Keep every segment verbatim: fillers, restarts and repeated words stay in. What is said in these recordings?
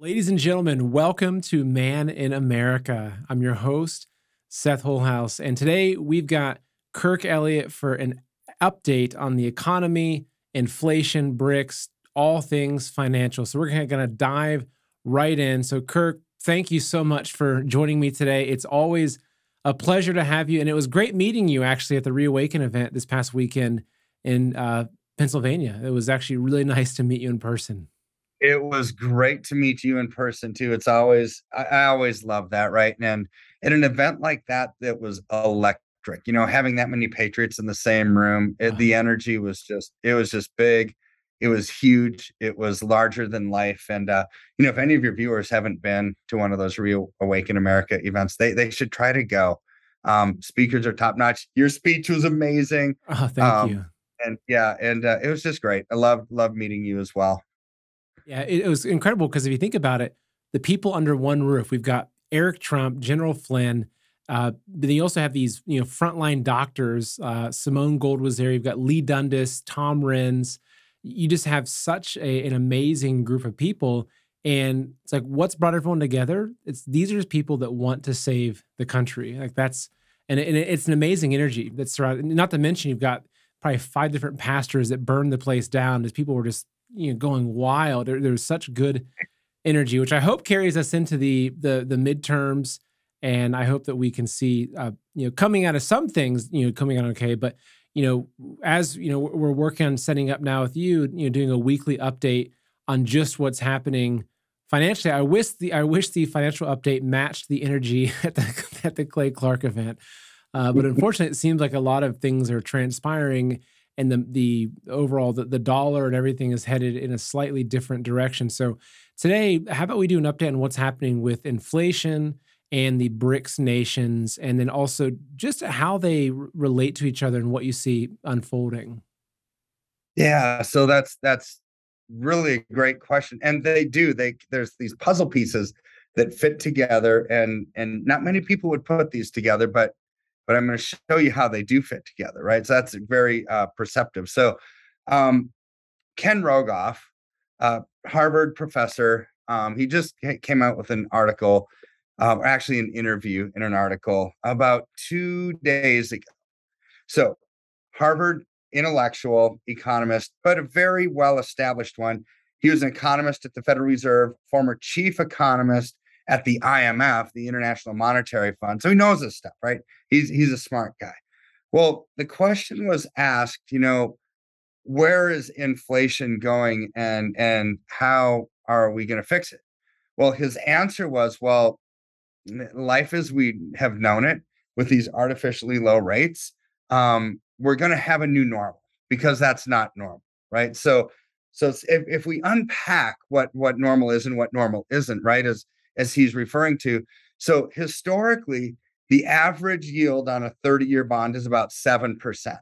Ladies and gentlemen, welcome to Man in America. I'm your host, Seth Holhouse, and today we've got Kirk Elliott for an update on the economy, inflation, BRICS, all things financial. So we're going to dive right in. So Kirk, thank you so much for joining me today. It's always a pleasure to have you, and it was great meeting you actually at the Reawaken event this past weekend in uh, Pennsylvania. It was actually really nice to meet you in person. It was great to meet you in person too. It's always I, I always love that, right? And at an event like that, that was electric. You know, having that many Patriots in the same room, it, Uh, the energy was just it was just big. It was huge. It was larger than life. And uh, you know, if any of your viewers haven't been to one of those Reawaken America events, they they should try to go. Um, speakers are top notch. Your speech was amazing. oh, thank Um, you. and yeah, and uh, it was just great. I love love meeting you as well. Yeah, it, it was incredible because if you think about it, the people under one roof, we've got Eric Trump, General Flynn, uh, but then you also have these, you know, frontline doctors. Uh, Simone Gold was there. You've got Lee Dundas, Tom Renz. You just have such a, an amazing group of people, and it's like what's brought everyone together. It's these are just people that want to save the country. Like that's and, it, and it's an amazing energy that's surrounded. Not to mention you've got probably five different pastors that burned the place down as people were just you know going wild. There, there was such good energy, which I hope carries us into the the the midterms. And I hope that we can see, uh, you know, coming out of some things, you know, coming out okay. But you know, as you know, we're working on setting up now with you, you know, doing a weekly update on just what's happening financially. I wish the I wish the financial update matched the energy at the at the Clay Clark event, uh, but unfortunately, it seems like a lot of things are transpiring, and the the overall the, the dollar and everything is headed in a slightly different direction. So today, how about we do an update on what's happening with inflation and the BRICS nations, and then also just how they r- relate to each other and what you see unfolding. Yeah, so that's that's really a great question. And they do. They there's these puzzle pieces that fit together and and not many people would put these together, but but I'm going to show you how they do fit together, right? So that's very uh, perceptive. So um, Ken Rogoff, uh, Harvard professor, um, he just came out with an article, uh, actually an interview in an article about two days ago. So Harvard intellectual economist, but a very well established one. He was an economist at the Federal Reserve, former chief economist at the I M F, the International Monetary Fund. So he knows this stuff, right? He's he's a smart guy. Well, the question was asked, you know, where is inflation going and and how are we going to fix it? Well, his answer was, well, life as we have known it with these artificially low rates, um, we're going to have a new normal because that's not normal, right? So, so if, if we unpack what what normal is and what normal isn't, right, as as he's referring to, so historically, the average yield on a thirty-year bond is about seven percent.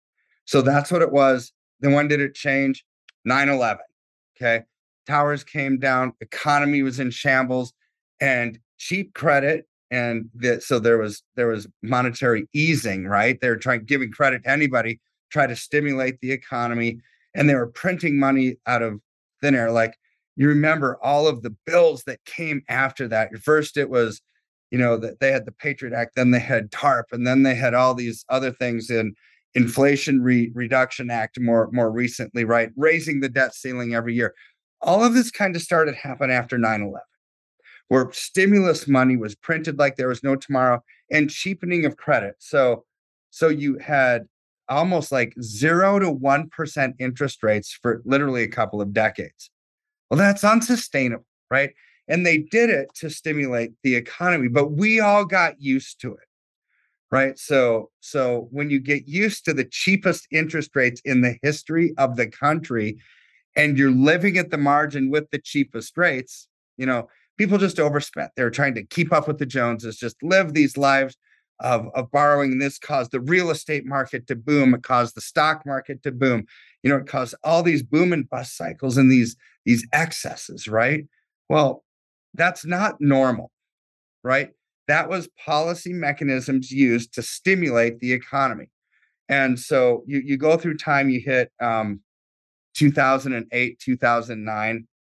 So that's what it was. Then when did it change? nine eleven. Okay. Towers came down, economy was in shambles, and cheap credit. And the, so there was there was monetary easing, right? They were trying giving credit to anybody, try to stimulate the economy, and they were printing money out of thin air. Like you remember all of the bills that came after that. First, it was, you know, that they had the Patriot Act, then they had TARP, and then they had all these other things in Inflation Re- Reduction Act more more recently, right? Raising the debt ceiling every year. All of this kind of started happening after nine eleven, where stimulus money was printed like there was no tomorrow and cheapening of credit. So so you had almost like zero to one percent interest rates for literally a couple of decades. Well, that's unsustainable, right? And they did it to stimulate the economy, but we all got used to it, right? So, so when you get used to the cheapest interest rates in the history of the country, and you're living at the margin with the cheapest rates, you know, people just overspent. They were trying to keep up with the Joneses, just live these lives of, of borrowing. And this caused the real estate market to boom. It caused the stock market to boom. You know, it caused all these boom and bust cycles and these, these excesses, right? Well, that's not normal, right? That was policy mechanisms used to stimulate the economy. And so you, you go through time, you hit um, two thousand eight, two thousand nine,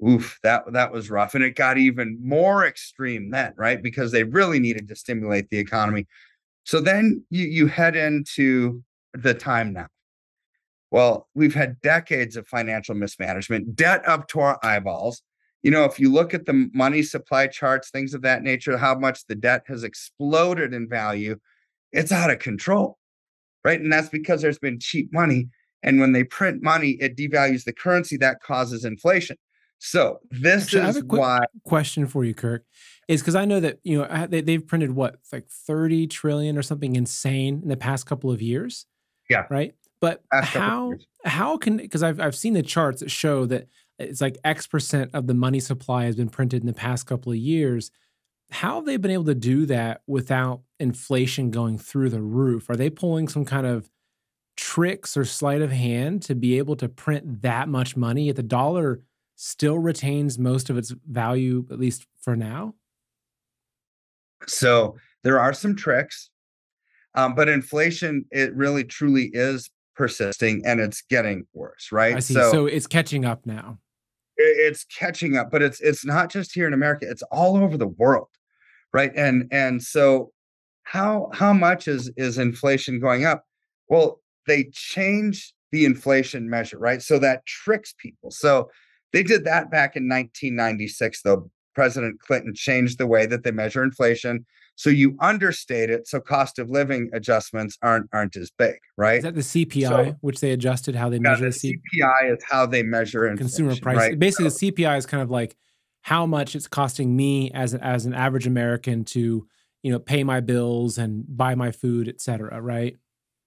oof, that that was rough. And it got even more extreme then, right? Because they really needed to stimulate the economy. So then you you head into the time now. Well, we've had decades of financial mismanagement, debt up to our eyeballs. You know, if you look at the money supply charts, things of that nature, how much the debt has exploded in value, it's out of control, right? And that's because there's been cheap money. And when they print money, it devalues the currency that causes inflation. So this Actually, I have is a quick why, question for you, Kirk. Is because I know that you know I- they, they've printed what, it's like thirty trillion or something insane in the past couple of years, yeah, right? But last couple of how years. how can, because I've I've seen the charts that show that it's like X percent of the money supply has been printed in the past couple of years. How have they been able to do that without inflation going through the roof? Are they pulling some kind of tricks or sleight of hand to be able to print that much money yet the dollar still retains most of its value, at least for now? So there are some tricks, um, but inflation, it really truly is persisting and it's getting worse, I right? see. So So it's catching up now. it- it's catching up, but it's it's not just here in America, it's all over the world, right? And and so how how much is is inflation going up? Well, they changed the inflation measure, right? So that tricks people. So they did that back in nineteen ninety-six, though. President Clinton changed the way that they measure inflation. So you understate it, so cost of living adjustments aren't aren't as big, Is right? that the So C P I, which they adjusted how they yeah, measure the the C C P I is how they measure consumer inflation, price? right? Basically, the C P I is kind of like how much it's costing me as an, as an average American to, you know, pay my bills and buy my food, et cetera, right?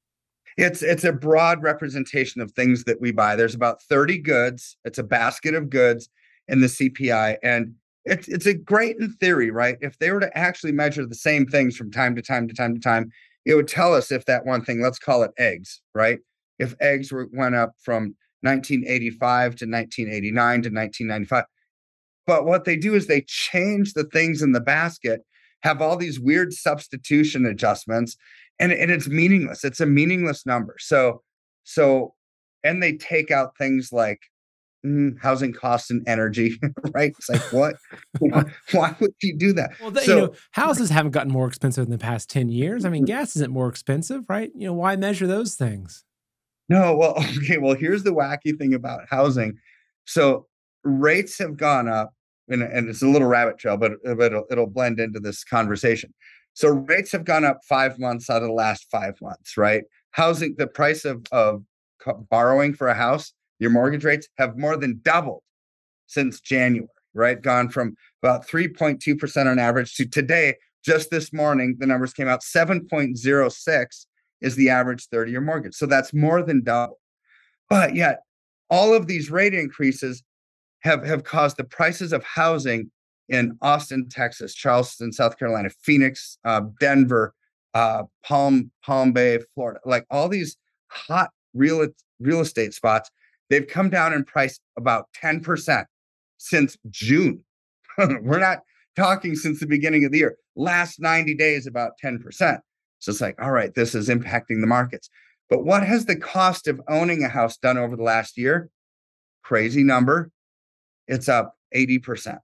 It's it's a broad representation of things that we buy. There's about thirty goods. It's a basket of goods in the C P I. And it's it's a great in theory, right? If they were to actually measure the same things from time to time to time to time, it would tell us if that one thing, let's call it eggs, right? If eggs were went up from nineteen eighty-five to nineteen eighty-nine to nineteen ninety-five. But what they do is they change the things in the basket, have all these weird substitution adjustments, and, and it's meaningless. It's a meaningless number. So, so, and they take out things like mm, housing costs and energy, right? It's like, what? Why, why would you do that? Well, that, you know, So, houses haven't gotten more expensive in the past ten years. I mean, gas isn't more expensive, right? You know, why measure those things? no, well, okay, well, here's the wacky thing about housing. So rates have gone up, and, and it's a little rabbit trail, but, but it'll, it'll blend into this conversation. So rates have gone up five months out of the last five months, right? Housing, the price of, of borrowing for a house, your mortgage rates have more than doubled since January, right? Gone from about three point two percent on average to today, just this morning, the numbers came out seven point zero six is the average thirty year mortgage. So that's more than double. But yet, all of these rate increases have, have caused the prices of housing in Austin, Texas, Charleston, South Carolina, Phoenix, uh, Denver, uh, Palm, Palm Bay, Florida, like all these hot real, real estate spots, they've come down in price about ten percent since June. We're not talking since the beginning of the year. Last ninety days, about ten percent. So it's like, all right, this is impacting the markets. But what has the cost of owning a house done over the last year? Crazy number. It's up eighty percent.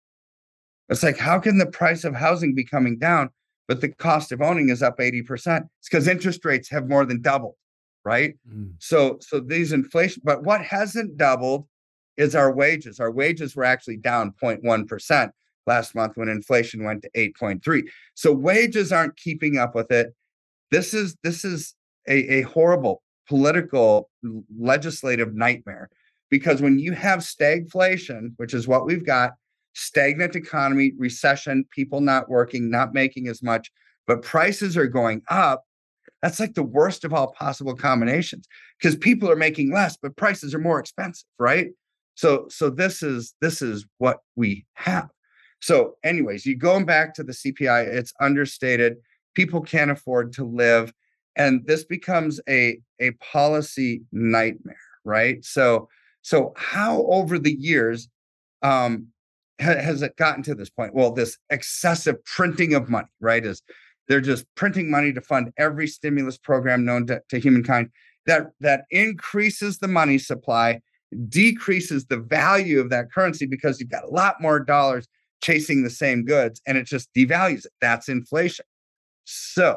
It's like, how can the price of housing be coming down, but the cost of owning is up eighty percent? It's because interest rates have more than doubled, right? Mm. So, so these inflation, but what hasn't doubled is our wages. Our wages were actually down zero point one percent last month when inflation went to eight point three. So wages aren't keeping up with it. This is this is a, a horrible political legislative nightmare because when you have stagflation, which is what we've got, stagnant economy, recession, people not working, not making as much, but prices are going up. That's like the worst of all possible combinations because people are making less, but prices are more expensive, right? So, so this is this is what we have. So, anyways, you going back to the C P I, it's understated. People can't afford to live, and this becomes a a policy nightmare, right? So, so how over the years um, ha- has it gotten to this point? Well, this excessive printing of money, right, is they're just printing money to fund every stimulus program known to, to humankind. That that increases the money supply. decreases the value of that currency because you've got a lot more dollars chasing the same goods, and it just devalues it. That's inflation. So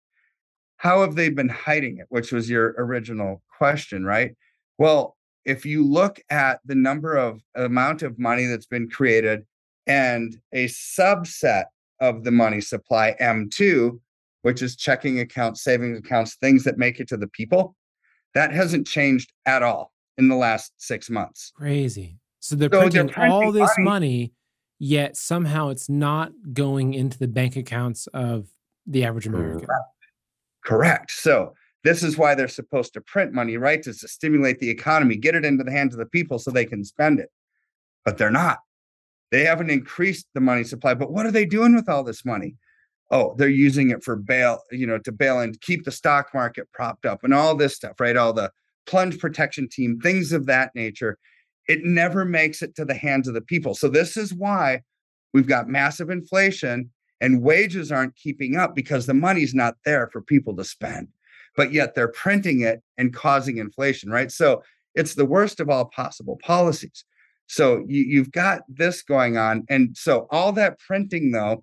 how have they been hiding it? Which was your original question, right? Well, if you look at the number of amount of money that's been created and a subset of the money supply, M two, which is checking accounts, savings accounts, things that make it to the people, that hasn't changed at all in the last six months. Crazy. So they're So they're printing all printing this money. money, yet somehow it's not going into the bank accounts of the average American. Correct. Correct. So this is why they're supposed to print money, right? To stimulate the economy, get it into the hands of the people so they can spend it. But they're not. They haven't increased the money supply. But what are they doing with all this money? Oh, they're using it for bail, you know, to bail and keep the stock market propped up and all this stuff, right? All the plunge protection team, things of that nature. It never makes it to the hands of the people. So this is why we've got massive inflation and wages aren't keeping up because the money's not there for people to spend, but yet they're printing it and causing inflation, right? So it's the worst of all possible policies. So you, you've got this going on. And so all that printing, though,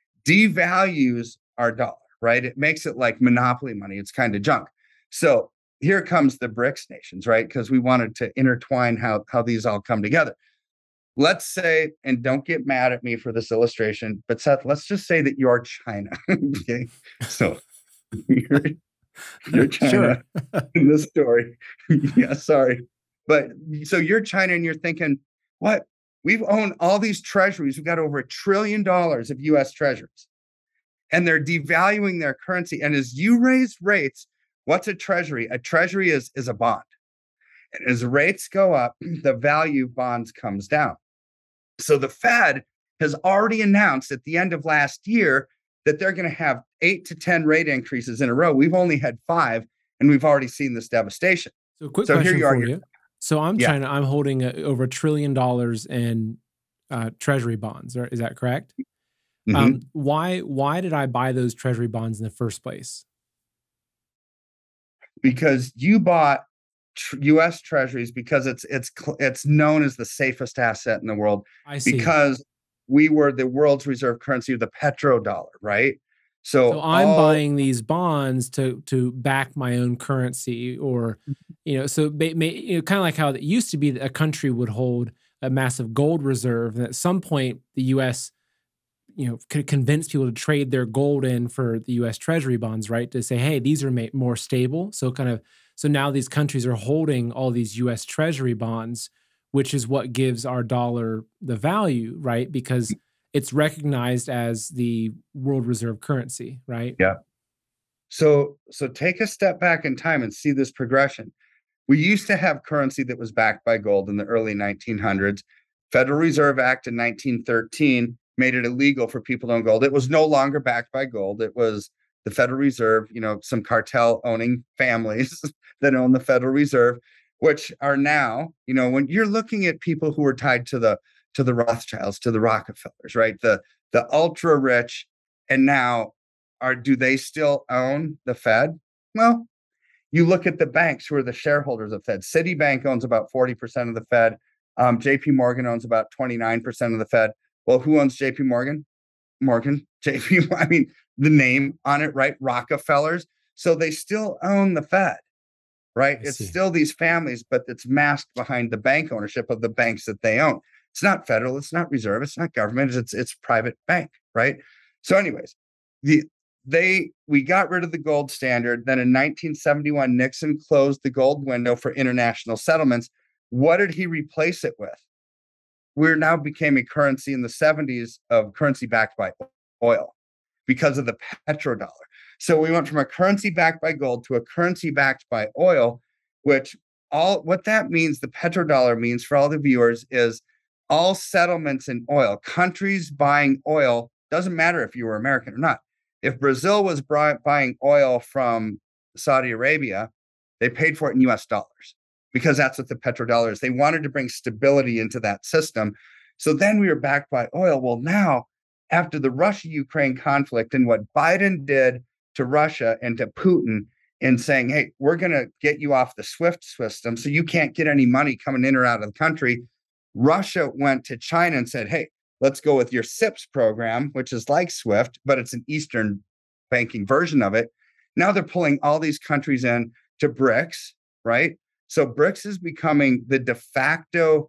devalues our dollar, right? It makes it like monopoly money. It's kind of junk. So here comes the BRICS nations, right? Because we wanted to intertwine how, how these all come together. Let's say, and don't get mad at me for this illustration, but Seth, let's just say that you're China. Okay. So you're, you're China Sure. in this story. Yeah, sorry. But so you're China and you're thinking, what? We've owned all these treasuries. We've got over a trillion dollars of U S treasuries. And they're devaluing their currency. And as you raise rates, what's a treasury? A treasury is, is a bond. And as rates go up, the value of bonds comes down. So the Fed has already announced at the end of last year that they're going to have eight to ten rate increases in a row. We've only had five, and we've already seen this devastation. So quick So here question you are. for you. So I'm Yeah. China. I'm holding a, over a trillion dollars in uh, treasury bonds. Or is that correct? Mhm. Um, why why did I buy those treasury bonds in the first place? Because you bought tr- U S treasuries because it's it's cl- it's known as the safest asset in the world I see. because we were the world's reserve currency of the petrodollar, right? So So I'm all buying these bonds to to back my own currency, or you know, so ba- ma- you know, kind of like how it used to be that a country would hold a massive gold reserve, and at some point the U S you know could convince people to trade their gold in for the U S Treasury bonds, right? To say, hey, these are ma- more stable. So kind of so now these countries are holding all these U S Treasury bonds, which is what gives our dollar the value, right? Because it's recognized as the world reserve currency, right? yeah. So so take a step back in time and see this progression. We used to have currency that was backed by gold in the early nineteen hundreds. Federal Reserve Act in nineteen thirteen made it illegal for people to own gold. It was no longer backed by gold. It was the Federal Reserve, you know, some cartel owning families that own the Federal Reserve, which are now, you know, when you're looking at people who are tied to the to the Rothschilds, to the Rockefellers, right? The the ultra rich, and now are do they still own the Fed? Well, you look at the banks who are the shareholders of Fed. Citibank owns about forty percent of the Fed. Um, J P Morgan owns about twenty-nine percent of the Fed. Well, who owns J P Morgan? Morgan, J P, I mean, the name on it, right? Rockefellers. So they still own the Fed, right? I It's see. still these families, but it's masked behind the bank ownership of the banks that they own. It's not federal, it's not reserve, it's not government, it's it's private bank, right? So, anyways, the they we got rid of the gold standard. Then in nineteen seventy-one, Nixon closed the gold window for international settlements. What did he replace it with? We're now became a currency in the seventies of currency backed by oil because of the petrodollar. So we went from a currency backed by gold to a currency backed by oil, which all what that means, the petrodollar means for all the viewers is all settlements in oil, countries buying oil, doesn't matter if you were American or not. If Brazil was buying oil from Saudi Arabia, they paid for it in U S dollars because that's what the petrodollar is. They wanted to bring stability into that system. So then we were backed by oil. Well, now, after the Russia-Ukraine conflict and what Biden did to Russia and to Putin in saying, hey, we're going to get you off the SWIFT system so you can't get any money coming in or out of the country. Russia went to China and said, hey, let's go with your SIPS program, which is like SWIFT, but it's an Eastern banking version of it. Now they're pulling all these countries in to BRICS, right? So BRICS is becoming the de facto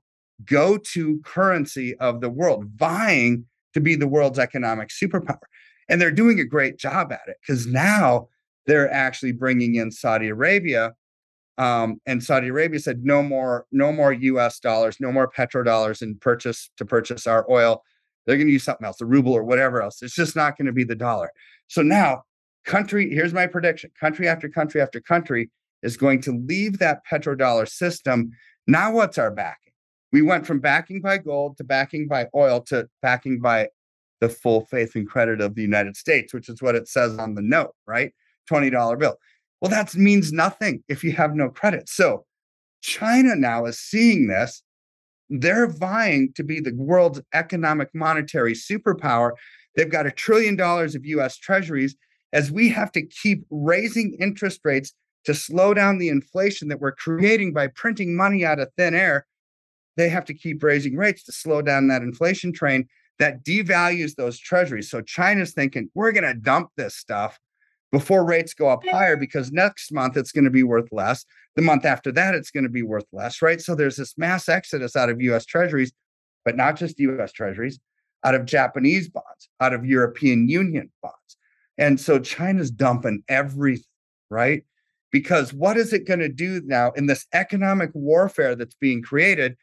go-to currency of the world, vying to be the world's economic superpower. And they're doing a great job at it because now they're actually bringing in Saudi Arabia. Um, and Saudi Arabia said, no more, no more U S dollars, no more petrodollars in purchase to purchase our oil. They're going to use something else, the ruble or whatever else. It's just not going to be the dollar. So now country, here's my prediction, country after country after country is going to leave that petrodollar system. Now what's our backing? We went from backing by gold to backing by oil to backing by the full faith and credit of the United States, which is what it says on the note, right? twenty dollar bill. Well, that means nothing if you have no credit. So China now is seeing this. They're vying to be the world's economic monetary superpower. They've got a trillion dollars of U S treasuries. As we have to keep raising interest rates to slow down the inflation that we're creating by printing money out of thin air, they have to keep raising rates to slow down that inflation train that devalues those treasuries. So China's thinking, we're going to dump this stuff before rates go up higher because next month it's going to be worth less. The month after that, it's going to be worth less, right? So there's this mass exodus out of U S treasuries, but not just U S treasuries, out of Japanese bonds, out of European Union bonds. And so China's dumping everything, right? Because what is it going to do now in this economic warfare that's being created?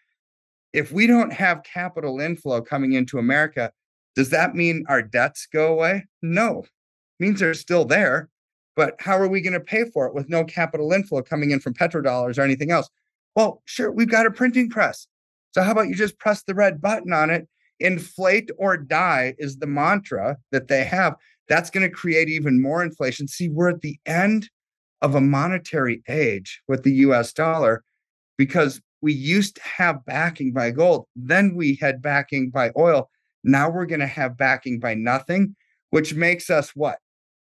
If we don't have capital inflow coming into America, does that mean our debts go away? No. Means they're still there, but how are we going to pay for it with no capital inflow coming in from petrodollars or anything else? Well, sure, we've got a printing press. So how about you just press the red button on it? Inflate or die is the mantra that they have. That's going to create even more inflation. See, we're at the end of a monetary age with the U S dollar because we used to have backing by gold. Then we had backing by oil. Now we're going to have backing by nothing, which makes us what?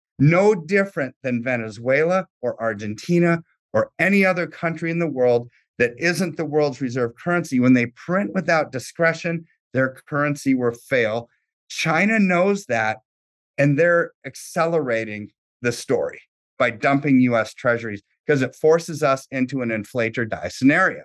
No different than Venezuela or Argentina or any other country in the world that isn't the world's reserve currency. When they print without discretion, their currency will fail. China knows that, and they're accelerating the story by dumping U S treasuries because it forces us into an inflate or die scenario.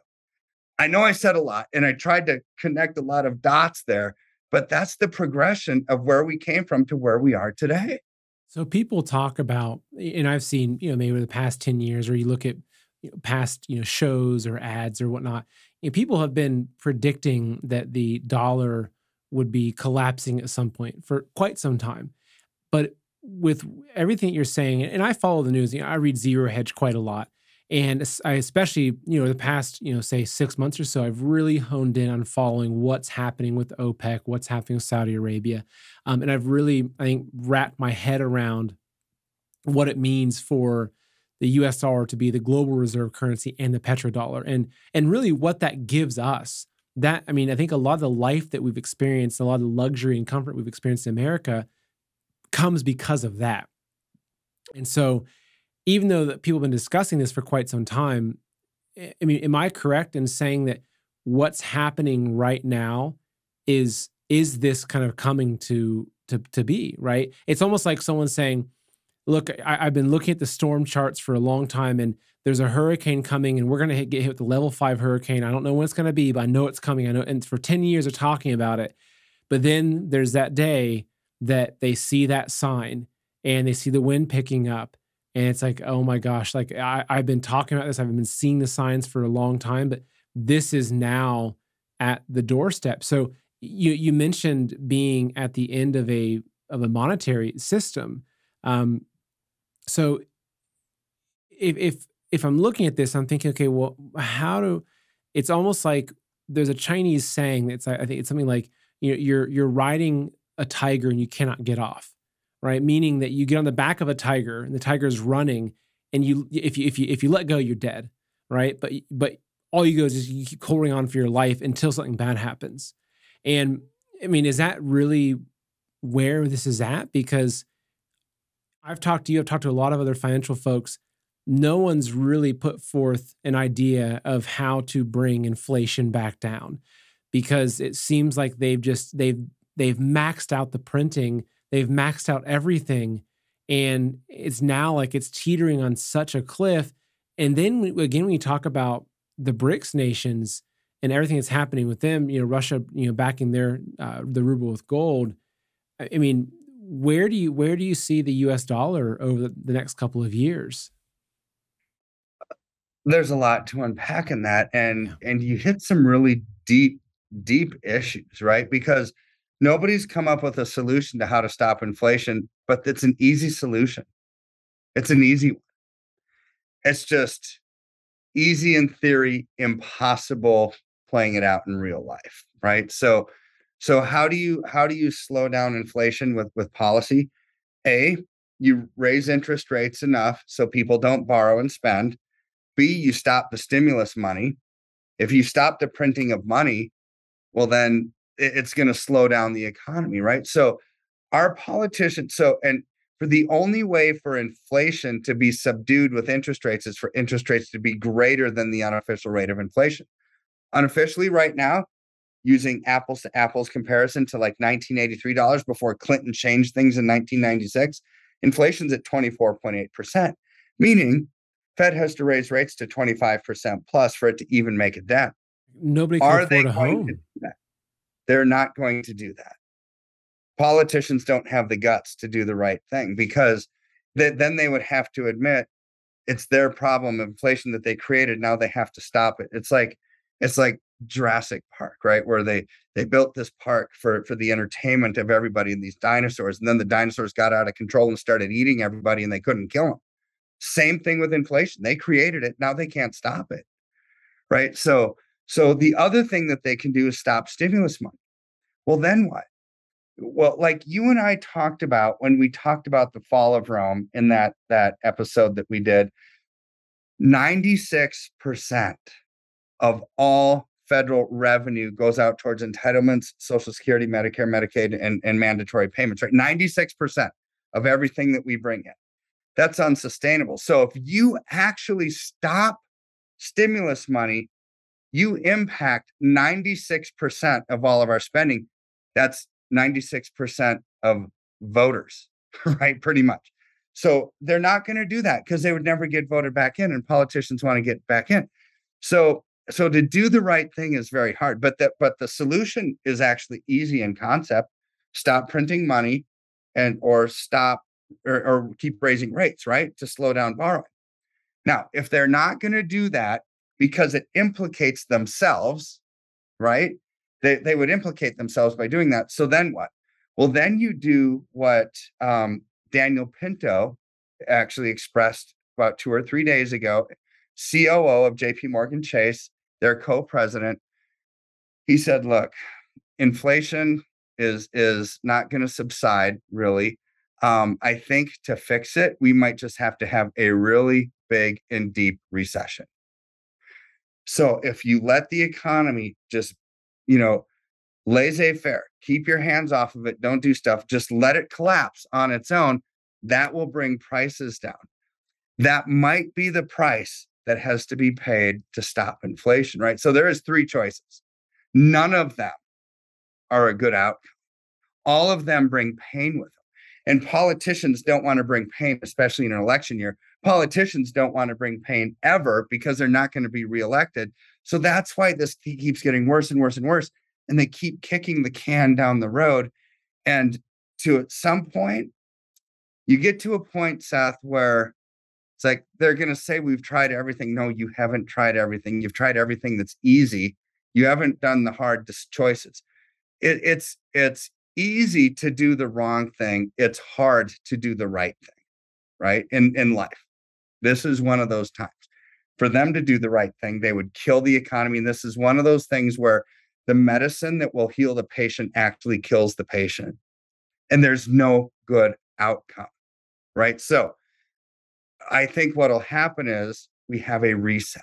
I know I said a lot, and I tried to connect a lot of dots there, but that's the progression of where we came from to where we are today. So people talk about, and I've seen, you know, maybe the past ten years, or you look at you know, past, you know, shows or ads or whatnot, and people have been predicting that the dollar would be collapsing at some point for quite some time. But with everything you're saying, and I follow the news, you know, I read Zero Hedge quite a lot. And es- I especially, you know, the past, you know, say six months or so, I've really honed in on following what's happening with OPEC, what's happening with Saudi Arabia. Um, and I've really, I think, wrapped my head around what it means for the U S dollar to be the global reserve currency and the petrodollar, and and really what that gives us. That, I mean, I think a lot of the life that we've experienced, a lot of the luxury and comfort we've experienced in America comes because of that. And so, even though that people have been discussing this for quite some time, I I mean, am I correct in saying that what's happening right now is is this kind of coming to to to be, right? It's almost like someone saying, "Look, I, I've been looking at the storm charts for a long time, and there's a hurricane coming, and we're going to get hit with the level five hurricane. I don't know when it's going to be, but I know it's coming. I know, and for ten years they're talking about it. But then there's that day that they see that sign and they see the wind picking up. And it's like, oh my gosh, like I, I've been talking about this. I've been seeing the signs for a long time, but this is now at the doorstep. So you you mentioned being at the end of a of a monetary system. Um, so if if if I'm looking at this, I'm thinking, okay, well, how do? It's almost like there's a Chinese saying that's I think it's something like you know you're you're riding a tiger and you cannot get off, right? Meaning that you get on the back of a tiger and the tiger's running, and you if you if you if you let go, you're dead, right? But but all you go is just you keep holding on for your life until something bad happens. And I mean, is that really where this is at? Because I've talked to you, I've talked to a lot of other financial folks. no one's really put forth an idea of how to bring inflation back down, because it seems like they've just they've they've maxed out the printing, they've maxed out everything, and it's now like it's teetering on such a cliff. And then we, again, when you talk about the BRICS nations and everything that's happening with them, you know, Russia, you know, backing their uh, the ruble with gold. I I mean, where do you where do you see the U S dollar over the, the next couple of years? There's a lot to unpack in that, and Yeah. and you hit some really deep deep issues, right? Because nobody's come up with a solution to how to stop inflation, but it's an easy solution. It's an easy one. It's just easy in theory, impossible playing it out in real life, right? So so how do you how do you slow down inflation with with policy? A, you raise interest rates enough so people don't borrow and spend. B, you stop the stimulus money. If you stop the printing of money, well, then it's going to slow down the economy, right? So, our politicians, so, and for the only way for inflation to be subdued with interest rates is for interest rates to be greater than the unofficial rate of inflation. Unofficially, right now, using apples to apples comparison to like nineteen eighty-three dollars before Clinton changed things in nineteen ninety-six, inflation's at twenty-four point eight percent, meaning Fed has to raise rates to twenty-five percent plus for it to even make a dent. Nobody can Are they afford a going to home. do that? They're not going to do that. Politicians don't have the guts to do the right thing because th- then they would have to admit it's their problem, inflation that they created. Now they have to stop it. It's like it's like Jurassic Park, right? Where they they built this park for for the entertainment of everybody and these dinosaurs, and then the dinosaurs got out of control and started eating everybody, and they couldn't kill them. Same thing with inflation. They created it. Now they can't stop it, right? So so the other thing that they can do is stop stimulus money. Well, then what? Well, like you and I talked about when we talked about the fall of Rome in that that episode that we did, ninety-six percent of all federal revenue goes out towards entitlements, Social Security, Medicare, Medicaid, and, and mandatory payments, right? ninety-six percent of everything that we bring in. That's unsustainable. So if you actually stop stimulus money, you impact ninety-six percent of all of our spending. That's ninety-six percent of voters, right? Pretty much. So they're not going to do that because they would never get voted back in, and politicians want to get back in. So so to do the right thing is very hard, but that but the solution is actually easy in concept. Stop printing money and or stop or, or keep raising rates, right? To slow down borrowing. Now, if they're not going to do that because it implicates themselves, right? They, they would implicate themselves by doing that. So then what? Well, then you do what um, Daniel Pinto actually expressed about two or three days ago, C O O of J P Morgan Chase, their co-president. He said, look, inflation is, is not going to subside, really. Um, I think to fix it, we might just have to have a really big and deep recession. So if you let the economy just, you know, laissez-faire, keep your hands off of it, don't do stuff, just let it collapse on its own, that will bring prices down. That might be the price that has to be paid to stop inflation, right? So there is three choices. None of them are a good outcome. All of them bring pain with them. And politicians don't want to bring pain, especially in an election year. Politicians don't want to bring pain ever because they're not going to be reelected. So that's why this keeps getting worse and worse and worse. And they keep kicking the can down the road. And to at some point, you get to a point, Seth, where it's like they're going to say, we've tried everything. No, you haven't tried everything. You've tried everything that's easy. You haven't done the hard choices. It, it's it's easy to do the wrong thing. It's hard to do the right thing, right? In, in life. This is one of those times. For them to do the right thing, they would kill the economy. And this is one of those things where the medicine that will heal the patient actually kills the patient. And there's no good outcome, right? So I think what'll happen is we have a reset.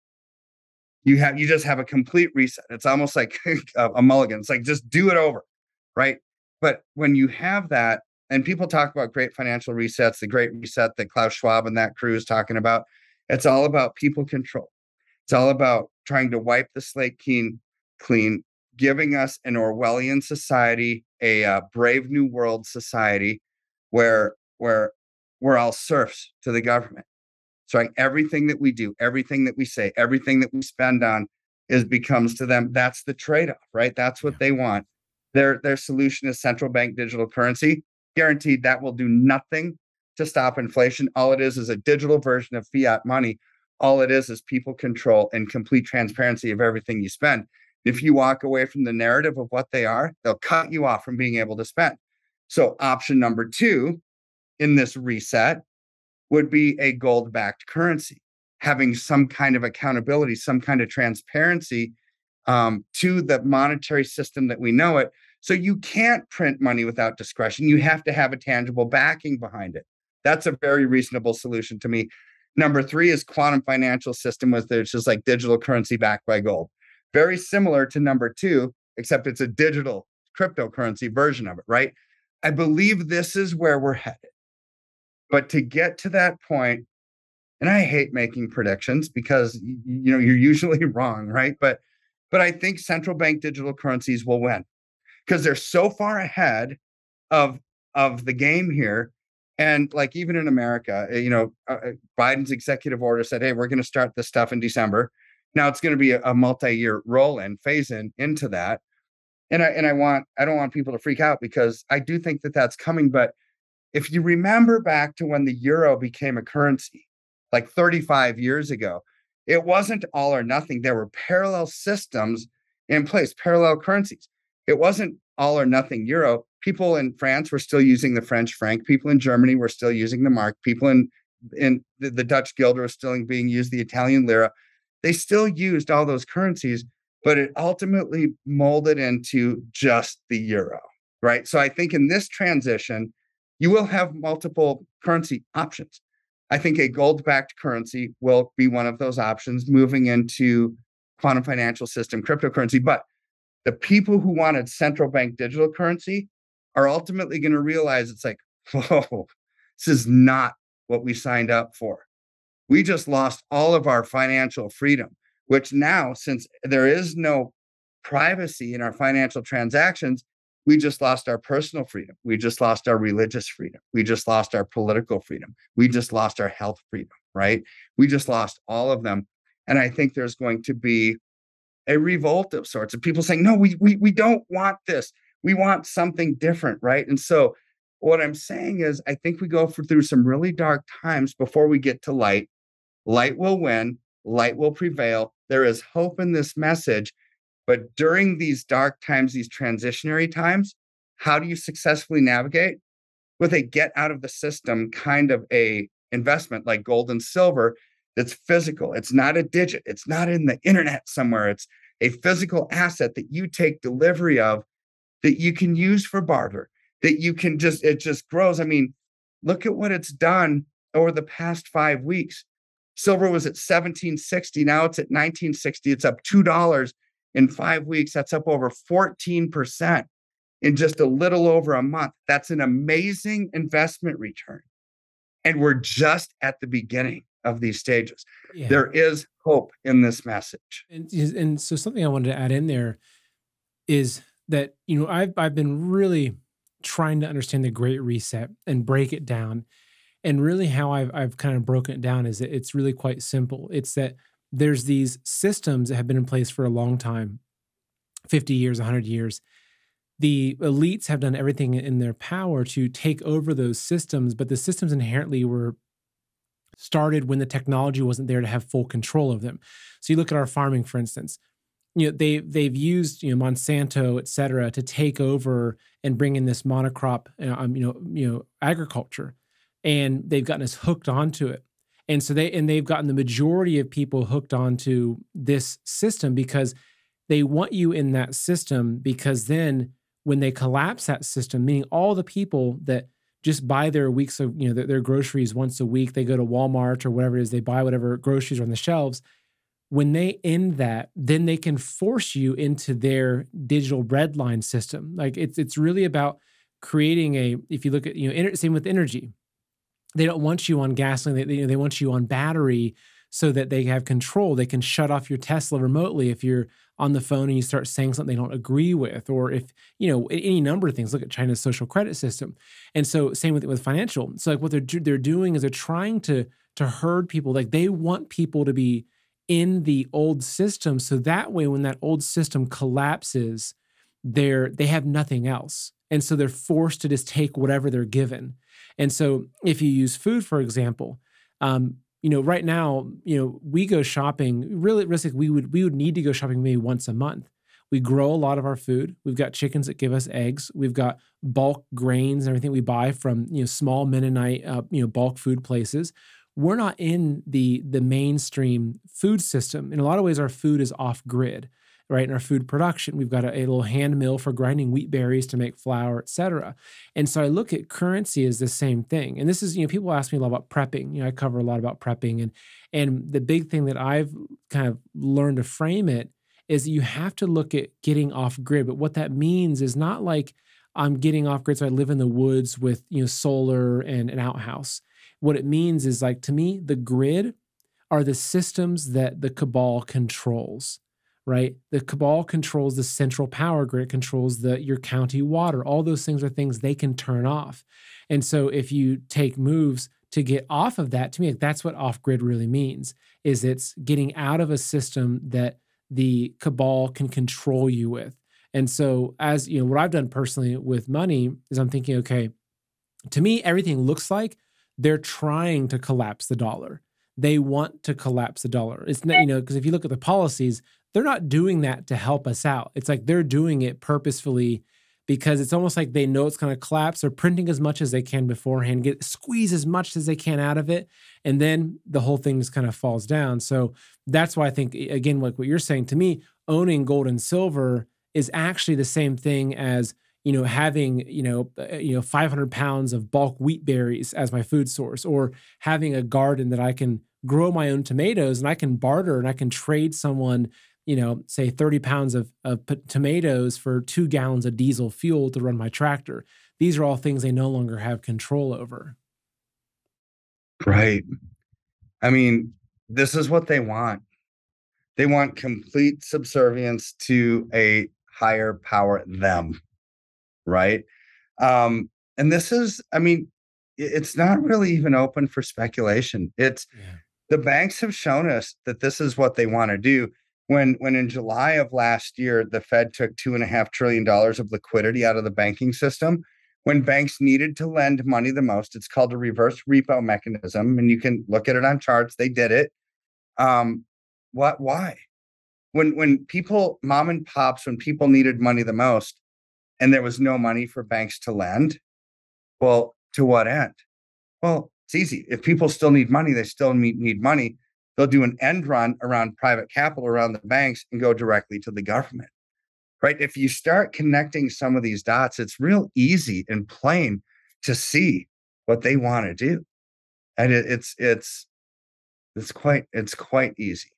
You have you just have a complete reset. It's almost like a, a mulligan. It's like just do it over, right? But when you have that, and people talk about great financial resets, the great reset that Klaus Schwab and that crew is talking about. It's all about people control. It's all about trying to wipe the slate clean, clean, giving us an Orwellian society, a uh, brave new world society, where where we're all serfs to the government. So like everything that we do, everything that we say, everything that we spend on is becomes to them. That's the trade-off, right? That's what they want. Their their solution is central bank digital currency. Guaranteed that will do nothing to stop inflation. All it is is a digital version of fiat money. All it is is people control and complete transparency of everything you spend. If you walk away from the narrative of what they are, they'll cut you off from being able to spend. So option number two in this reset would be a gold-backed currency, having some kind of accountability, some kind of transparency um, to the monetary system that we know it. So you can't print money without discretion. You have to have a tangible backing behind it. That's a very reasonable solution to me. Number three is quantum financial system, with it's just like digital currency backed by gold. Very similar to number two, except it's a digital cryptocurrency version of it, right? I believe this is where we're headed. But to get to that point, and I hate making predictions because you know you're usually wrong, right? But but I think central bank digital currencies will win because they're so far ahead of of the game here. And like even in America, you know, uh, Biden's executive order said, "Hey, we're going to start this stuff in December." Now it's going to be a, a multi-year roll-in, phase-in into that. And I and I want I don't want people to freak out because I do think that that's coming, but if you remember back to when the euro became a currency, like thirty-five years ago, it wasn't all or nothing. There were parallel systems in place, parallel currencies. It wasn't all or nothing euro. People in France were still using the French franc. People in Germany were still using the mark. People in, in the, the Dutch guilder were still being used, the Italian lira. They still used all those currencies, but it ultimately molded into just the euro, right? So I think in this transition, you will have multiple currency options. I think a gold-backed currency will be one of those options moving into quantum financial system cryptocurrency. But the people who wanted central bank digital currency are ultimately going to realize it's like, whoa, this is not what we signed up for. We just lost all of our financial freedom, which now, since there is no privacy in our financial transactions, we just lost our personal freedom. We just lost our religious freedom. We just lost our political freedom. We just lost our health freedom, right? We just lost all of them. And I think there's going to be a revolt of sorts of people saying, no, we, we, we don't want this. We want something different, right? And so what I'm saying is I think we go for, through some really dark times before we get to light. Light will win. Light will prevail. There is hope in this message. But during these dark times, these transitionary times, how do you successfully navigate? With a get out of the system kind of a investment like gold and silver that's physical. It's not a digit. It's not in the internet somewhere. It's a physical asset that you take delivery of that you can use for barter, that you can just, it just grows. I mean, look at what it's done over the past five weeks. Silver was at seventeen sixty. Now it's at nineteen sixty. It's up two dollars. In five weeks, that's up over fourteen percent in just a little over a month. That's an amazing investment return. And we're just at the beginning of these stages. Yeah. There is hope in this message. And, and so something I wanted to add in there is that, you know, I've, I've been really trying to understand the Great Reset and break it down. And really how I've, I've kind of broken it down is that it's really quite simple. It's that there's these systems that have been in place for a long time, fifty years, one hundred years. The elites have done everything in their power to take over those systems, but the systems inherently were started when the technology wasn't there to have full control of them. So you look at our farming, for instance, you know, they, they've used, you know, Monsanto, et cetera, to take over and bring in this monocrop, um, you know, you know, agriculture, and they've gotten us hooked onto it. And so they, and they've gotten the majority of people hooked onto this system because they want you in that system, because then when they collapse that system, meaning all the people that just buy their weeks of, you know, their, their groceries once a week, they go to Walmart or whatever it is, they buy whatever groceries are on the shelves. When they end that, then they can force you into their digital bread line system. Like it's, it's really about creating a, if you look at, you know, ener- same with energy, they don't want you on gasoline. They, they, you know, they want you on battery so that they have control. They can shut off your Tesla remotely if you're on the phone and you start saying something they don't agree with, or if, you know, a- any number of things. Look at China's social credit system. And so same with with financial. So like what they're do- they're doing is they're trying to to herd people. Like they want people to be in the old system, so that way when that old system collapses, they're they have nothing else. And so they're forced to just take whatever they're given. And so if you use food, for example, um, you know, right now, you know, we go shopping, really realistically, we would we would need to go shopping maybe once a month. We grow a lot of our food. We've got chickens that give us eggs. We've got bulk grains and everything we buy from, you know, small Mennonite, uh, you know, bulk food places. We're not in the the mainstream food system. In a lot of ways, our food is off grid, right? In our food production, we've got a, a little hand mill for grinding wheat berries to make flour, et cetera. And so I look at currency as the same thing. And this is, you know, people ask me a lot about prepping. You know, I cover a lot about prepping, and and the big thing that I've kind of learned to frame it is that you have to look at getting off grid. But what that means is not like I'm getting off grid so I live in the woods with, you know, solar and an outhouse. What it means is, like, to me, the grid are the systems that the cabal controls, right? The cabal controls the central power grid, it controls the your county water. All those things are things they can turn off. And so if you take moves to get off of that, to me, like, that's what off grid really means, is it's getting out of a system that the cabal can control you with. And so, as you know, what I've done personally with money is I'm thinking, okay, to me, everything looks like they're trying to collapse the dollar. They want to collapse the dollar. It's not, you know, because if you look at the policies, they're not doing that to help us out. It's like they're doing it purposefully because it's almost like they know it's going to collapse. They're printing as much as they can beforehand, get squeeze as much as they can out of it, and then the whole thing just kind of falls down. So that's why I think, again, like what you're saying, to me, owning gold and silver is actually the same thing as, you know, having, you know, uh, you know, five hundred pounds of bulk wheat berries as my food source, or having a garden that I can grow my own tomatoes and I can barter and I can trade someone, you know, say thirty pounds of, of p- tomatoes for two gallons of diesel fuel to run my tractor. These are all things they no longer have control over. Right. I mean, this is what they want. They want complete subservience to a higher power them, right? Um, and this is, I mean, i- it's not really even open for speculation. It's Yeah. the banks have shown us that this is what they want to do. When when in July of last year, the Fed took two and a half trillion dollars of liquidity out of the banking system. When banks needed to lend money the most, it's called a reverse repo mechanism, and you can look at it on charts. They did it. Um, what? Why? When when people, mom and pops, when people needed money the most, and there was no money for banks to lend, well, to what end? Well, it's easy. If people still need money, they still need, need money. They'll do an end run around private capital, around the banks, and go directly to the government, right? If you start connecting some of these dots, it's real easy and plain to see what they want to do, and it, it's it's it's quite it's quite easy.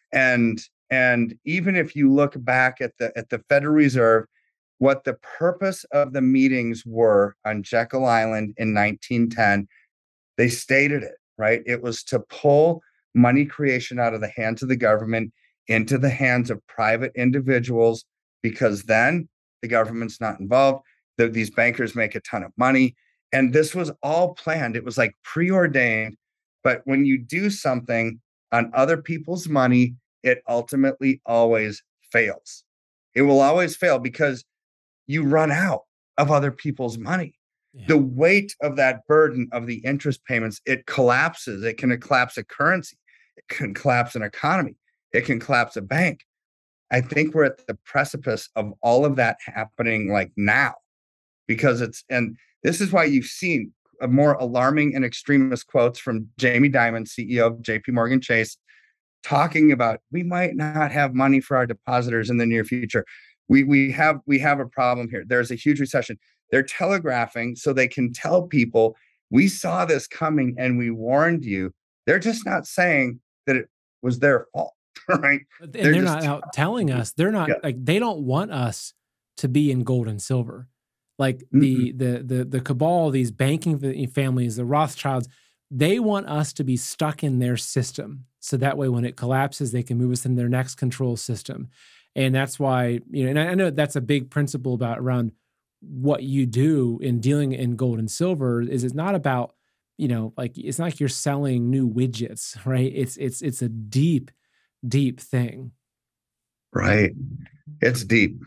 And and even if you look back at the at the Federal Reserve, what the purpose of the meetings were on Jekyll Island in nineteen ten, they stated it, right? It was to pull money creation out of the hands of the government into the hands of private individuals, because then the government's not involved. The, these bankers make a ton of money. And this was all planned. It was like preordained. But when you do something on other people's money, it ultimately always fails. It will always fail because you run out of other people's money. Yeah. The weight of that burden of the interest payments, it collapses. It can collapse a currency. It can collapse an economy. It can collapse a bank. I think we're at the precipice of all of that happening like now, because it's, and this is why you've seen a more alarming and extremist quotes from Jamie Dimon, C E O of J P Morgan Chase, talking about we might not have money for our depositors in the near future. We we have we have a problem here. There's a huge recession. They're telegraphing so they can tell people we saw this coming and we warned you. They're just not saying that it was their fault, right? And They're they're just not out telling us. They're not yeah, like they don't want us to be in gold and silver. Like Mm-mm. the the the the cabal, these banking fa- families, the Rothschilds, they want us to be stuck in their system. So that way, when it collapses, they can move us in their next control system. And that's why, you know, and I I know that's a big principle about around what you do in dealing in gold and silver is it's not about, you know, like it's not like you're selling new widgets, right? It's it's it's a deep, deep thing. Right. It's deep.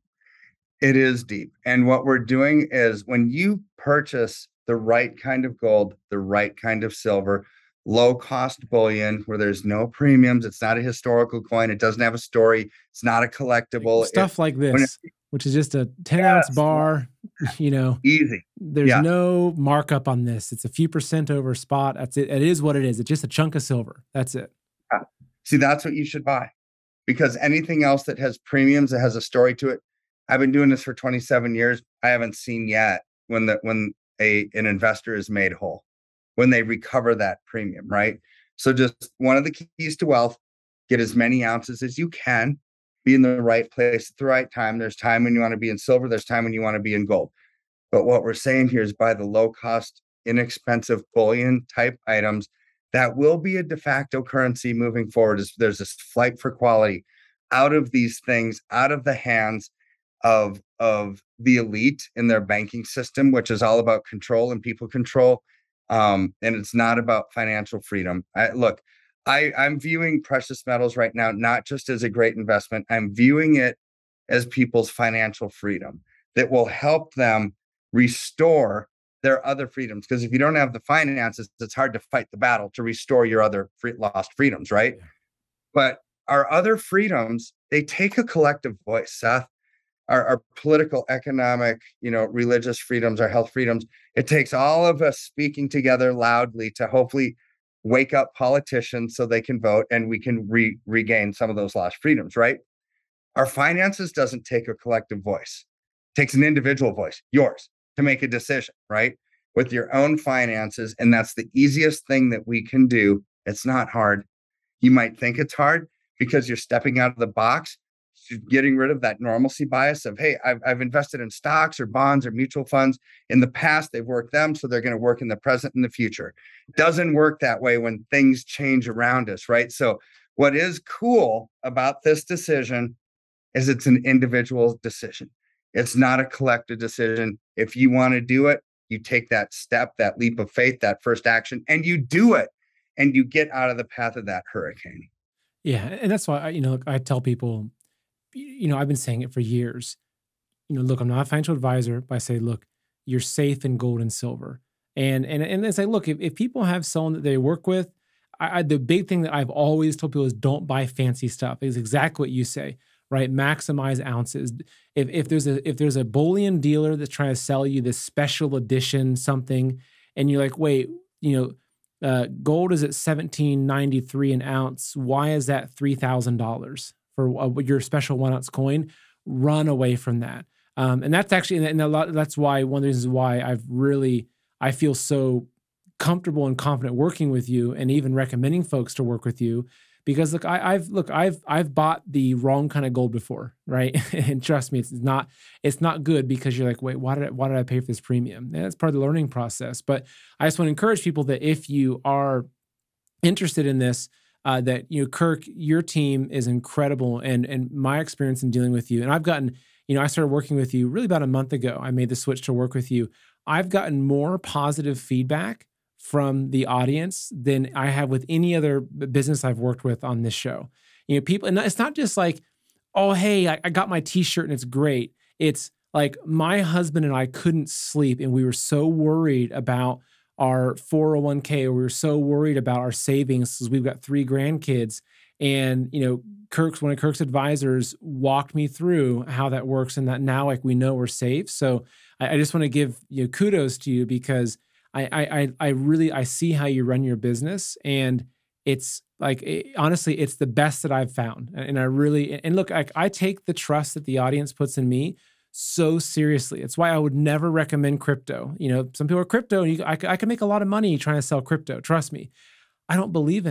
It is deep. And what we're doing is when you purchase the right kind of gold, the right kind of silver, low cost bullion where there's no premiums, it's not a historical coin, it doesn't have a story, it's not a Like collectible. It stuff like when it, this, which is just a ten ounce yes, yeah, bar, you know, easy. there's Yeah. no markup on this. It's a few percent over spot. That's it. It is what it is. It's just a chunk of silver. That's it. Yeah. See, that's what you should buy because anything else that has premiums, that has a story to it. I've been doing this for twenty-seven years. I haven't seen yet when the when a an investor is made whole, when they recover that premium, right? So just one of the keys to wealth, get as many ounces as you can, be in the right place at the right time. There's time when you want to be in silver, there's time when you want to be in gold. But what we're saying here is buy the low cost, inexpensive bullion type items that will be a de facto currency moving forward. Is there's this flight for quality out of these things, out of the hands of of the elite in their banking system, which is all about control and people control. Um, and it's not about financial freedom. I, look, I, I'm viewing precious metals right now not just as a great investment. I'm viewing it as people's financial freedom that will help them restore their other freedoms. Because if you don't have the finances, it's hard to fight the battle to restore your other free, lost freedoms, right? Yeah. But our other freedoms, they take a collective voice, Seth. Our, our political, economic, you know, religious freedoms, our health freedoms. It takes all of us speaking together loudly to hopefully wake up politicians so they can vote and we can re- regain some of those lost freedoms, right? Our finances doesn't take a collective voice. It takes an individual voice, yours, to make a decision, right? With your own finances. And that's the easiest thing that we can do. It's not hard. You might think it's hard because you're stepping out of the box, getting rid of that normalcy bias of, hey, I've, I've invested in stocks or bonds or mutual funds. In the past, they've worked them, so they're going to work in the present and the future. It doesn't work that way when things change around us, right? So what is cool about this decision is it's an individual decision. It's not a collective decision. If you want to do it, you take that step, that leap of faith, that first action, and you do it, and you get out of the path of that hurricane. Yeah. And that's why, I, you know, I tell people, you know, I've been saying it for years. You know, look, I'm not a financial advisor, but I say, look, you're safe in gold and silver. And and and it's like, look, if, if people have someone that they work with, I, I the big thing that I've always told people is don't buy fancy stuff. Is exactly what you say, right? Maximize ounces. If if there's a if there's a bullion dealer that's trying to sell you this special edition something, and you're like, wait, you know, uh, gold is at seventeen ninety-three an ounce. Why is that three thousand dollars for uh, your special one ounce coin? Run away from that. Um, and that's actually, and a lot, that's why one of the reasons why I've really, I feel so comfortable and confident working with you and even recommending folks to work with you because look, I, I've, look, I've, I've bought the wrong kind of gold before. Right. And trust me, it's not, it's not good because you're like, wait, why did I, why did I pay for this premium? And that's part of the learning process. But I just want to encourage people that if you are interested in this, uh, that, you know, Kirk, your team is incredible. And, and my experience in dealing with you, and I've gotten, you know, I started working with you really about a month ago. I made the switch to work with you. I've gotten more positive feedback from the audience than I have with any other b- business I've worked with on this show. You know, people, and it's not just like, oh, hey, I, I got my t-shirt and it's great. It's like my husband and I couldn't sleep and we were so worried about our four oh one k, or we were so worried about our savings because we've got three grandkids. And, you know, Kirk's, one of Kirk's advisors walked me through how that works and that now like we know we're safe. So I, I just want to give you know, kudos to you because I, I, I I really, I see how you run your business and it's like, it, honestly, it's the best that I've found. And I really, and look, I, I take the trust that the audience puts in me so seriously. It's why I would never recommend crypto. You know, some people are crypto and you, I, I can make a lot of money trying to sell crypto. Trust me. I don't believe in it.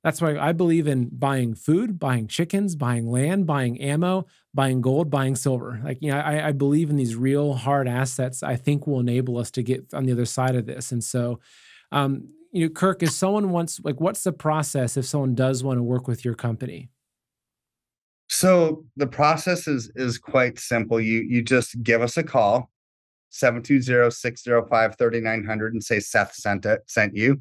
That's why I believe in buying food, buying chickens, buying land, buying ammo, buying gold, buying silver. Like, you know, I, I believe in these real hard assets I think will enable us to get on the other side of this. And so, um, you know, Kirk, if someone wants, like, what's the process if someone does want to work with your company? So the process is is quite simple. You you just give us a call, seven two zero, six zero five, three nine zero zero and say Seth sent it, sent you.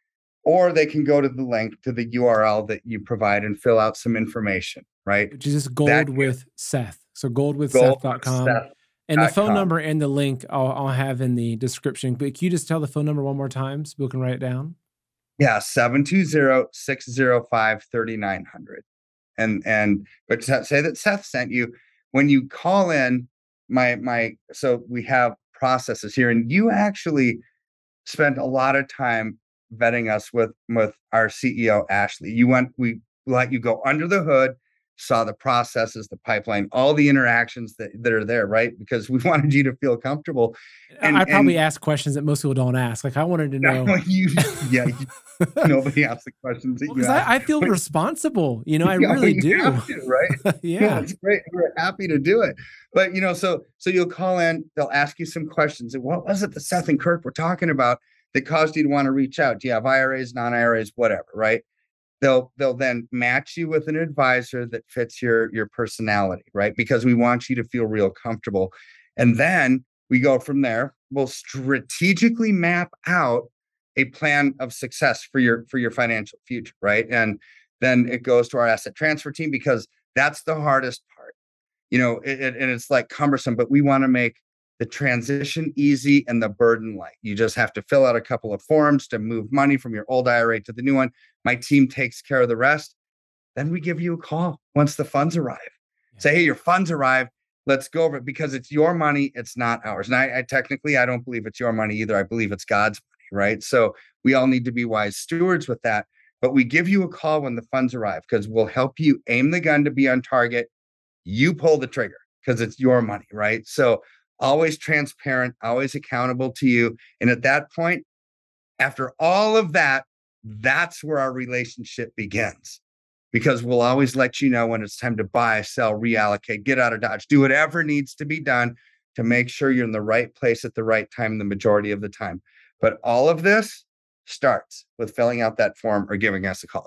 Or they can go to the link to the U R L that you provide and fill out some information, right? Which is just That gold with Seth. So gold with goal seth dot with com. Seth And the dot phone com. number and the link I'll, I'll have in the description. But can you just tell the phone number one more time so people can write it down? Yeah, seven two zero, six zero five, three nine zero zero. And and but sa- say that Seth sent you. When you call in, my my so we have processes here, and you actually spent a lot of time vetting us with with our C E O Ashley. You went we let you go under the hood, saw the processes, the pipeline, all the interactions that, that are there, right? Because we wanted you to feel comfortable. I And I probably and ask questions that most people don't ask. Like I wanted to now know. you yeah, you, nobody asks the questions that Well, you because ask. I, I feel But responsible. You know, I you know, really you do. have to, right? No, Yeah. it's great. We're happy to do it. But you know, so so you'll call in, they'll ask you some questions. And what was it that Seth and Kirk were talking about that caused you to want to reach out? Do you have I R As, non-I R As, whatever, right? They'll they'll then match you with an advisor that fits your your personality, right? Because we want you to feel real comfortable. And then we go from there. We'll strategically map out a plan of success for your for your financial future, right? And then it goes to our asset transfer team because that's the hardest part. You know, it, it- and it's like cumbersome, but we want to make the transition easy and the burden light. You just have to fill out a couple of forms to move money from your old I R A to the new one. My team takes care of the rest. Then we give you a call once the funds arrive. Yeah. Say, hey, your funds arrive. Let's go over it because it's your money. It's not ours. And I, I technically, I don't believe it's your money either. I believe it's God's money, right? So we all need to be wise stewards with that. But we give you a call when the funds arrive because we'll help you aim the gun to be on target. You pull the trigger because it's your money, right? So always transparent, always accountable to you. And at that point, after all of that, that's where our relationship begins because we'll always let you know when it's time to buy, sell, reallocate, get out of Dodge, do whatever needs to be done to make sure you're in the right place at the right time the majority of the time. But all of this starts with filling out that form or giving us a call.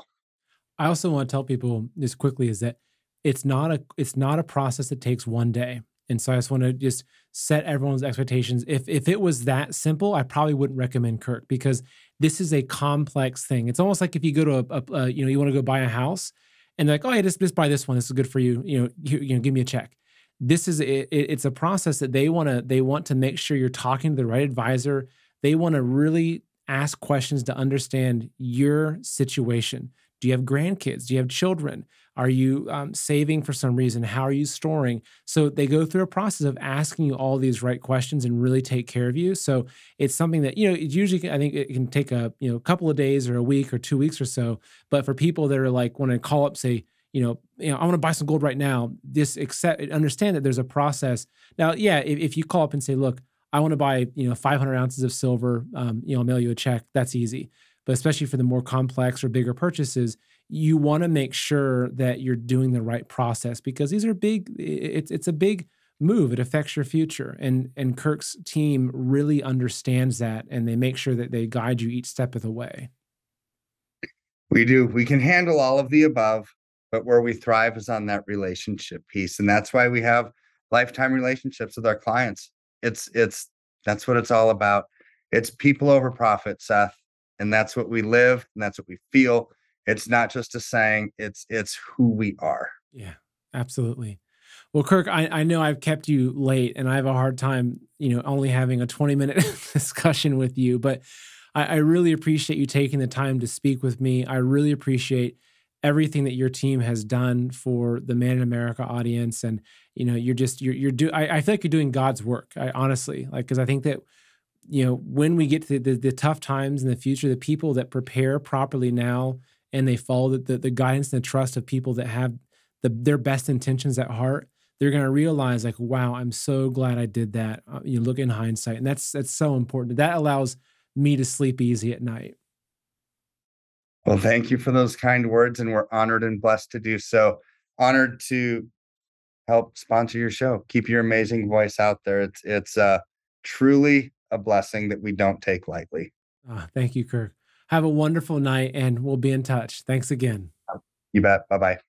I also want to tell people this quickly is that it's not a it's not a process that takes one day. And so I just want to just set everyone's expectations. If if it was that simple, I probably wouldn't recommend Kirk because this is a complex thing. It's almost like if you go to a, a, a you know you want to go buy a house and they're like, oh yeah, just just buy this one. This is good for you. You know, you, you know, give me a check. This is it, it- it's a process that they want to they want to make sure you're talking to the right advisor. They want to really ask questions to understand your situation. Do you have grandkids? Do you have children? Are you um, saving for some reason? How are you storing? So they go through a process of asking you all these right questions and really take care of you. So it's something that you know. It usually, I think it can take a you know a couple of days or a week or two weeks or so. But for people that are like want to call up, say, you know, you know, I want to buy some gold right now. This accept understand that there's a process. Now, yeah, if, if you call up and say, look, I want to buy you know five hundred ounces of silver, um, you know, I'll mail you a check. That's easy. But especially for the more complex or bigger purchases, you want to make sure that you're doing the right process because these are big. It's it's a big move. It affects your future, and and Kirk's team really understands that, and they make sure that they guide you each step of the way. We do. We can handle all of the above, but where we thrive is on that relationship piece. And that's why we have lifetime relationships with our clients. It's it's that's what it's all about. It's people over profit, Seth. And that's what we live and that's what we feel. It's not just a saying, it's it's who we are. Yeah, absolutely. Well, Kirk, I, I know I've kept you late and I have a hard time, you know, only having a twenty minute discussion with you, but I, I really appreciate you taking the time to speak with me. I really appreciate everything that your team has done for the Man in America audience. And, you know, you're just, you're, you're do, I, I feel like you're doing God's work. I honestly, like, cause I think that, you know, when we get to the, the, the tough times in the future, the people that prepare properly now and they follow the, the, the guidance and the trust of people that have the, their best intentions at heart, they're going to realize like, wow, I'm so glad I did that. Uh, you look in hindsight, and that's that's so important. That allows me to sleep easy at night. Well, thank you for those kind words, and we're honored and blessed to do so. Honored to help sponsor your show. Keep your amazing voice out there. It's it's uh, truly a blessing that we don't take lightly. Ah, thank you, Kirk. Have a wonderful night, and we'll be in touch. Thanks again. You bet. Bye bye.